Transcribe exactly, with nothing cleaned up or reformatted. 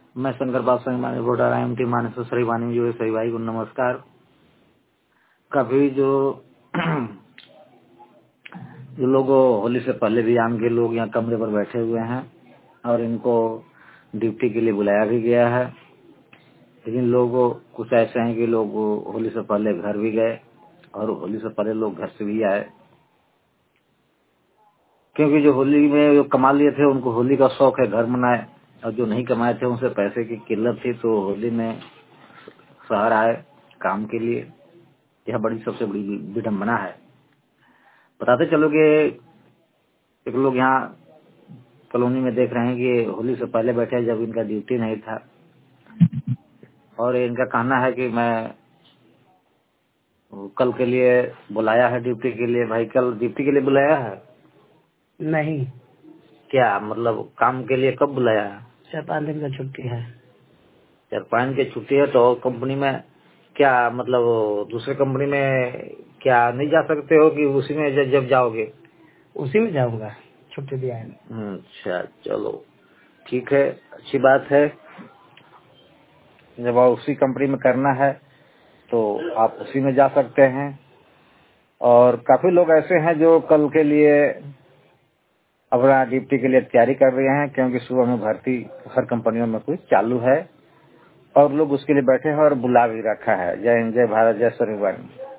मैं Shankar Badshah Mani reporter I am टी मानस सरी वानी जो सही भाई को नमस्कार। कभी जो जो लोग होली से पहले भी आम के लोग यहाँ कमरे पर बैठे हुए हैं और इनको ड्यूटी के लिए बुलाया भी गया है, लेकिन लोग कुछ ऐसे हैं कि लोग होली से पहले घर भी गए और होली से पहले लोग घर से भी आए, क्योंकि जो होली में जो कमा लिए थे उनको होली का शौक है, घर मनाए, और जो नहीं कमाए थे उनसे पैसे की किल्लत थी तो होली में शहर आए काम के लिए। यह बड़ी सबसे बड़ी विडम्बना है। बताते चलो कि एक लोग यहाँ कॉलोनी में देख रहे हैं कि होली से पहले बैठे जब इनका ड्यूटी नहीं था, और इनका कहना है कि मैं कल के लिए बुलाया है ड्यूटी के लिए। भाई कल ड्यूटी के लिए बुलाया है? नहीं, क्या मतलब काम के लिए कब बुलाया है? चार पाँच दिन का छुट्टी है। चार पाँच दिन की छुट्टी है तो कंपनी में क्या मतलब दूसरे कंपनी में क्या नहीं जा सकते हो कि उसी में जब, जब जाओगे? उसी में जाऊंगा, छुट्टी दिया है। अच्छा चलो ठीक है, अच्छी बात है। जब आप उसी कंपनी में करना है तो आप उसी में जा सकते हैं। और काफी लोग ऐसे हैं जो कल के लिए अपना ड्यूटी के लिए तैयारी कर रहे हैं, क्योंकि सुबह में भर्ती हर कंपनियों में कुछ चालू है और लोग उसके लिए बैठे हैं और बुला भी रखा है। जय हिंद, जय भारत, जय स्वाभिमानी।